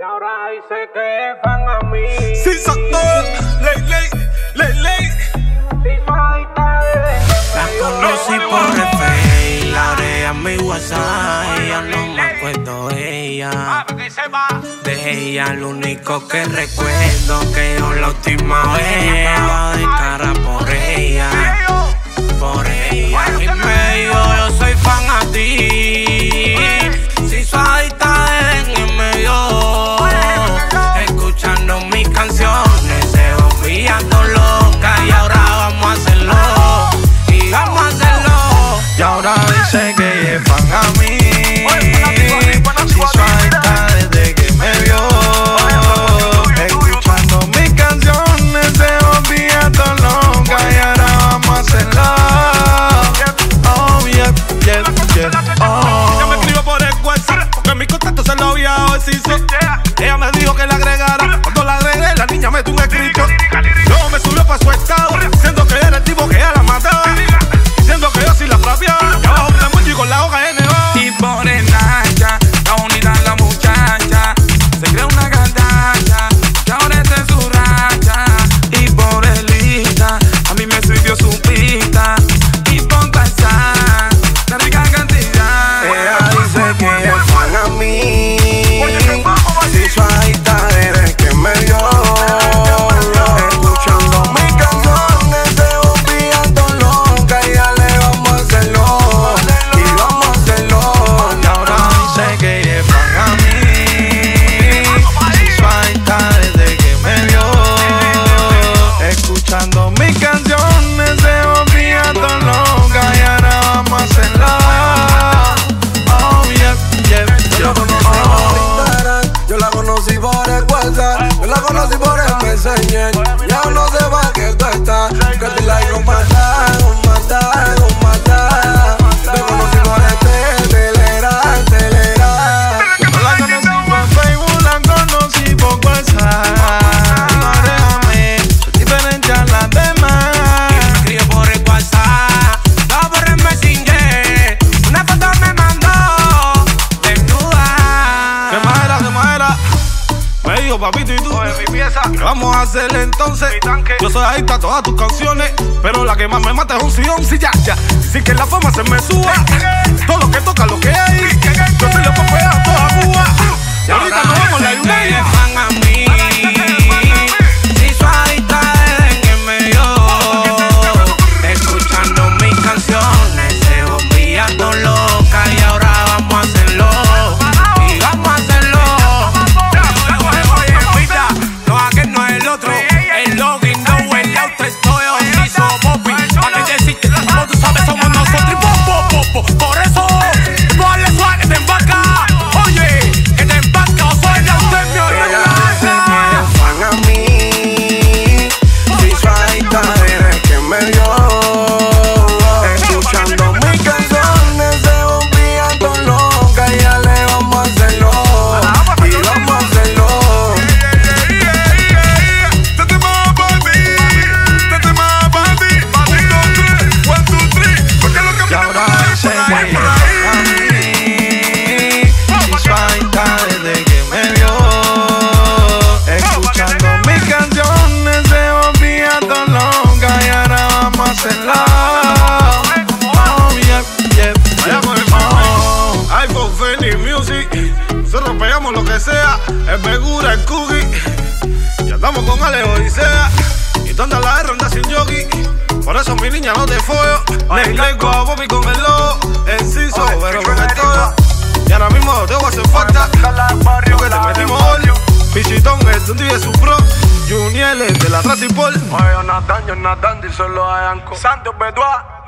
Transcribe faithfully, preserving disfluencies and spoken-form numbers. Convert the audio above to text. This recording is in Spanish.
Y ahora dice que es fan a mí. Sí, Sactor, ley, ley, ley, ley. Si soy adicta de La conocí por el Face, la agregué a mi WhatsApp. Ya no me acuerdo de ella. De ella lo único que recuerdo que yo la última vez estaba de cara por ella. Por ella. Y me dijo yo soy fan a ti. Si soy adicta desde que me dio. Escuchando mis canciones se volviendo loca. Y ahora vamos a hacerlo. Y vamos a hacerlo. Y ahora dice que es fan a mí. Si soy adicta desde que me vio. Escuchando mis canciones se volviendo loca. Y ahora vamos a hacerlo. Oh, yeah, yeah, yeah, oh. Ella me escribió por el WhatsApp porque mi contacto se lo había deshizo. Ella me dijo que la agregara. Cuando la agregué, la niña metió un escrito. Luego me subió para su estado, diciendo que era el tipo que ella la mataba, diciendo que yo sí la frapeaba. Y abajo un emoji con la hoja N O. Y por el Nacha, está bonita la muchacha. Se cree una gandalla, que ahora está en su racha. Y por el Insta, a mí me sirvió su pista. Y por WhatsApp, la rica cantidad. Ella dice que es fan a mí. Si soy adicta desde que me vio. Escuchando mis canciones se volviendo loca. Y ya le vamos a hacerlo. Y vamos a hacerlo. Y ahora dice que es fan a mí. Si soy adicta desde que me vio. Escuchando mis canciones se volviendo loca. Y ahora vamos a hacerlo. Oh, yeah, yeah, yeah. Yo la conocí por el WhatsApp, yo la conocí por el Messenger. Ya no sé pa' qué tú estás, que te la con matar, con matar, con matar. Te conocí por el Telegram, Telegram. No la conocí por Facebook, la conocí por WhatsApp. No déjame, soy diferente a las demás. Y me escribió por el WhatsApp, no por el Messenger. Una foto me mandó desnuda. ¿Qué más era? ¿Qué más era? Me dijo, papito, ¿y tú? Oye, mi pieza. ¿Qué vamos a hacer entonces? Mi tanque. Yo soy adicta a todas tus canciones, pero la que más me mata es un sillón, sí, ya, ya. Sin que la fama se me suba. Todo lo que toca, lo que hay. Yo soy la popea a toda Cuba. Y ahorita nos vamos a la United. United. Fan a mí. Si soy adicta desde que me dio. Escuchando mis canciones se volviendo loca. Y ahora vamos a hacerlo. Y vamos a hacerlo. Oye, mira, no aquel no es el otro. El login no el auto estoy así somos popi. A que decirte, como tú sabes somos nosotros. Y po, po, po, po. Por eso, ponle suave que te embarca. Oye, que te embarca o soy el auto en mi Ella dice que es fan a mí. Si soy adicta desde que me vio. Escuchando mis canciones se volviendo loca. Y ya le vamos a hacerlo. Y vamos a hacerlo. Tete más para mí, tete más para mí. Un, dos, tres, one, two, three. Porque lo que Y ahora dice por ahí, que por es ahí. a mí. Si soy adicta desde que me vio. Escuchando mis canciones se volviendo loca. Y ahora vamos a hacerlo. Oh, yeah, yeah, Allá yeah. con el Oh. iPhone, Fenix Music. Nosotros pegamos lo que sea. El Megura, el Cookie. Y andamos con Ale Odisea. Y tú andas la R, andas sin yogi. Por eso mi niña no te follo. Le traigo a Bobby con el logo. Enciso, pero con el todo. Y ahora mismo te voy a hacer falta. Porque te metimos óleo. Pichitón es de un día su pro. Juniel es de la Tracipol. Oye, Jonathan, Jonathan, díselo a Yanko. Santos Bedua.